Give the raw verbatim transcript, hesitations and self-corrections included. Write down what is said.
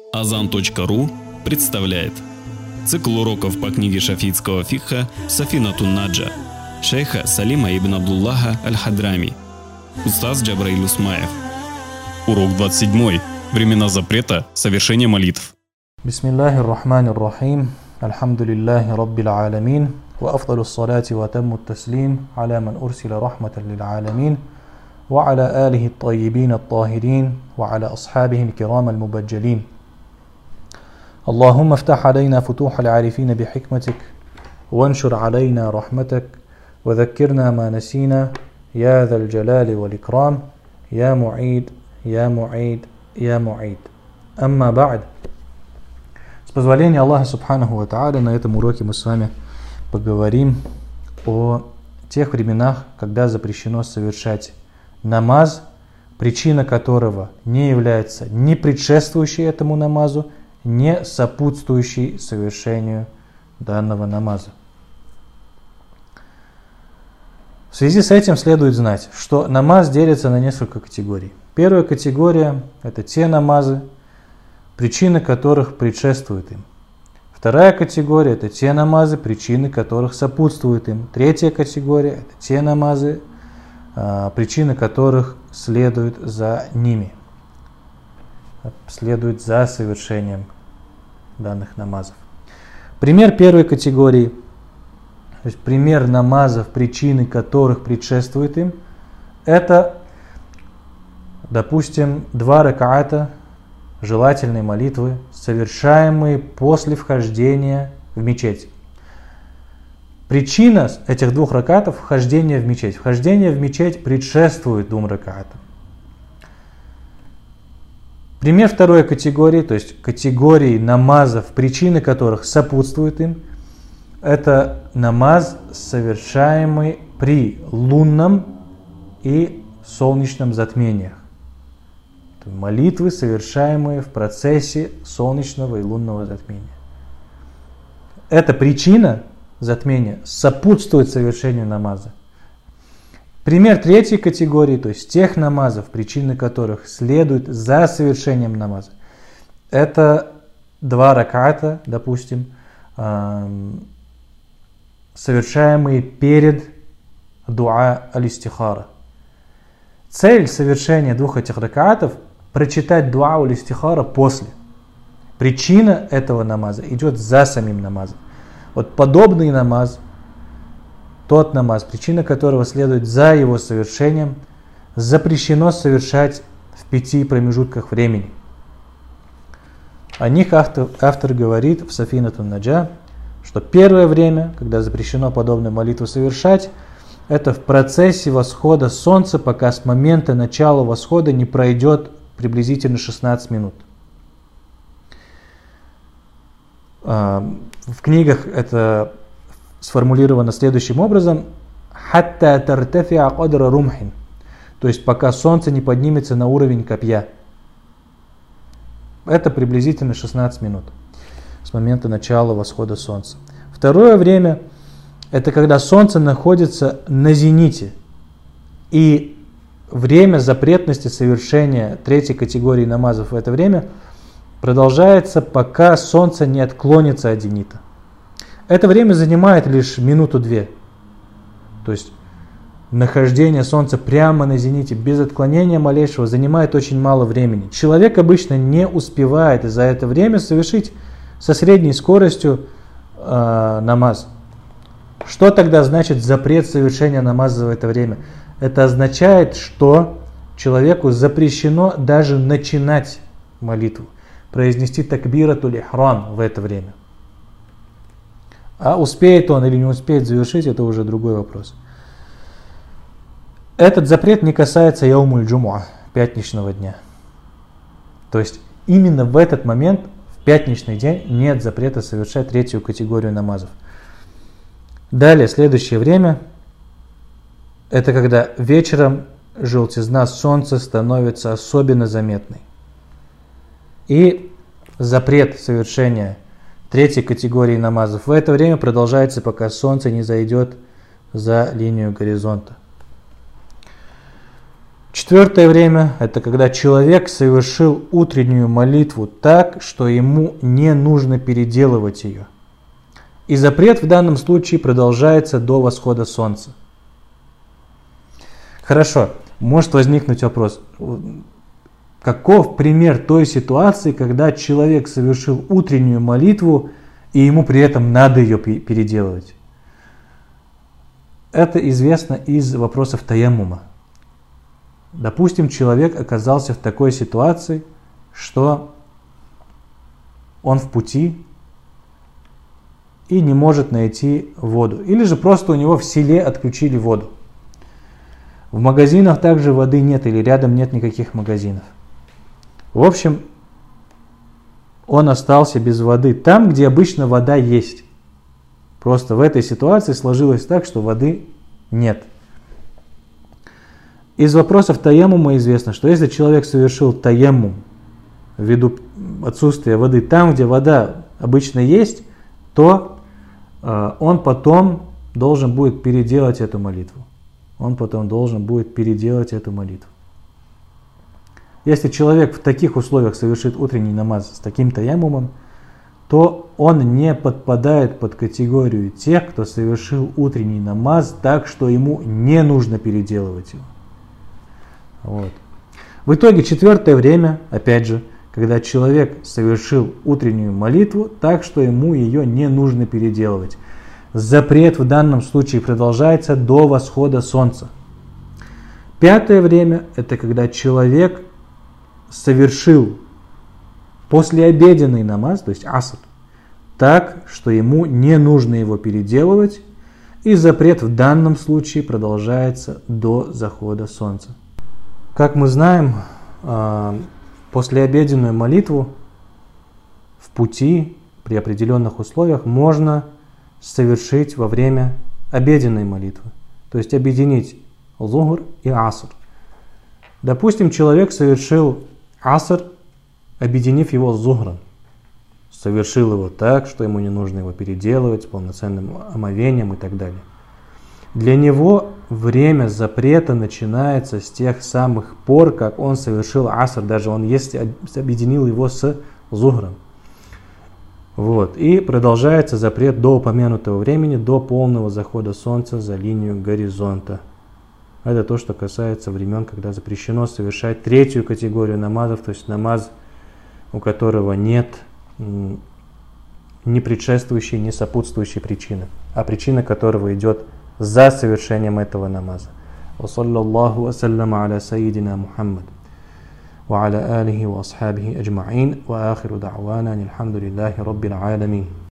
азан точка ру представляет цикл уроков по книге шафиитского фикха «Сафинатун Наджа» шейха Салима ибн Абдуллаха аль-Хадрами, устаз Джабраиль Усмаев. Урок двадцать семь. Времена запрета совершения молитв. Бисмиллахир рахманир рахим. Альхамдулиллахи раббил аламин. Ва афдалу ссалати ва тамму ат-таслим аля ман урсила рахматан лил аламин. Ва аля алихи ат-таййибин ат-тахирин. Ва аля асхабихи аль-кирам аль-мубаджалин. Аллахумма афтах алейна футух аль-арифина бихикматик. Ваншур алейна рахматак. Ва заккирна ма насина. Я зал джалали вал икрам. Я муид. Я муид. Я муид. Амма ба'д. С позволения Аллаха Субханаху ва Тааля, на этом уроке мы с вами поговорим о тех временах, когда запрещено совершать намаз, причина которого не является ни предшествующей этому намазу, ни сопутствующей совершению данного намаза. В связи с этим следует знать, что намаз делится на несколько категорий. Первая категория – это те намазы, причины которых предшествуют им. Вторая категория – это те намазы, причины которых сопутствуют им. Третья категория – это те намазы, причины которых следуют за ними, следуют за совершением данных намазов. Пример первой категории, то есть пример намазов, причины которых предшествуют им, это, допустим, два ракаата желательной молитвы, совершаемые после вхождения в мечеть. Причина этих двух ракатов – вхождение в мечеть. Вхождение в мечеть предшествует двум ракатам. Пример второй категории, то есть категории намазов, причины которых сопутствуют им, это намаз, совершаемый при лунном и солнечном затмениях. Молитвы, совершаемые в процессе солнечного и лунного затмения. Эта причина затмения сопутствует совершению намаза. Пример третьей категории, то есть тех намазов, причины которых следуют за совершением намаза, это два раката, допустим, совершаемые перед дуа аль-истихара. Цель совершения двух этих ракаатов – прочитать дуа аль-истихара после. Причина этого намаза идет за самим намазом. Вот подобный намаз, тот намаз, причина которого следует за его совершением, запрещено совершать в пяти промежутках времени. О них автор, автор говорит в Сафинатун Наджа, что первое время, когда запрещено подобную молитву совершать, это в процессе восхода солнца, пока с момента начала восхода не пройдет приблизительно шестнадцать минут. В книгах это сформулировано следующим образом: «Хатта тартафиа кадра румхин», то есть пока солнце не поднимется на уровень копья. Это приблизительно шестнадцать минут с момента начала восхода солнца. Второе время – это когда солнце находится на зените, и время запретности совершения третьей категории намазов в это время продолжается, пока солнце не отклонится от зенита. Это время занимает лишь минуту-две. То есть нахождение солнца прямо на зените, без отклонения малейшего, занимает очень мало времени. Человек обычно не успевает за это время совершить со средней скоростью э, намаз. Что тогда значит запрет совершения намаза в это время? Это означает, что человеку запрещено даже начинать молитву, произнести такбиратуль ихрам в это время. А успеет он или не успеет завершить, это уже другой вопрос. Этот запрет не касается яумуль джумуа, пятничного дня. То есть именно в этот момент, в пятничный день, нет запрета совершать третью категорию намазов. Далее, следующее время, это когда вечером желтизна солнца становится особенно заметной. И запрет совершения третьей категории намазов в это время продолжается, пока солнце не зайдет за линию горизонта. Четвертое время – это когда человек совершил утреннюю молитву так, что ему не нужно переделывать ее. И запрет в данном случае продолжается до восхода солнца. Хорошо, может возникнуть вопрос. Каков пример той ситуации, когда человек совершил утреннюю молитву, и ему при этом надо ее переделывать? Это известно из вопросов таяммума. Допустим, человек оказался в такой ситуации, что он в пути и не может найти воду. Или же просто у него в селе отключили воду. В магазинах также воды нет или рядом нет никаких магазинов. В общем, он остался без воды там, где обычно вода есть. Просто в этой ситуации сложилось так, что воды нет. Из вопросов таяммума известно, что если человек совершил таяммум ввиду отсутствия воды там, где вода обычно есть, то э, он потом должен будет переделать эту молитву. Он потом должен будет переделать эту молитву. Если человек в таких условиях совершит утренний намаз с таким таяммумом, то он не подпадает под категорию тех, кто совершил утренний намаз так, что ему не нужно переделывать его. Вот. В итоге четвертое время, опять же, когда человек совершил утреннюю молитву так, что ему ее не нужно переделывать. Запрет в данном случае продолжается до восхода солнца. Пятое время – это когда человек совершил послеобеденный намаз, то есть аср, так, что ему не нужно его переделывать, и запрет в данном случае продолжается до захода солнца. Как мы знаем, послеобеденную молитву в пути при определенных условиях можно совершить во время обеденной молитвы, то есть объединить зухр и аср. Допустим, человек совершил аср, объединив его с зухром, совершил его так, что ему не нужно его переделывать с полноценным омовением и так далее. Для него время запрета начинается с тех самых пор, как он совершил аср, даже он если объединил его с зухром. Вот. И продолжается запрет до упомянутого времени, до полного захода солнца за линию горизонта. Это то, что касается времен, когда запрещено совершать третью категорию намазов, то есть намаз, у которого нет ни предшествующей, ни сопутствующей причины, а причина которого идет за совершением этого намаза. Вассаллаллаху вассаляма аля сайидина Мухаммад ва аля алихи ва асхабихи аджмаин ва ахиру да'вана алхамдулиллахи раббил аламин.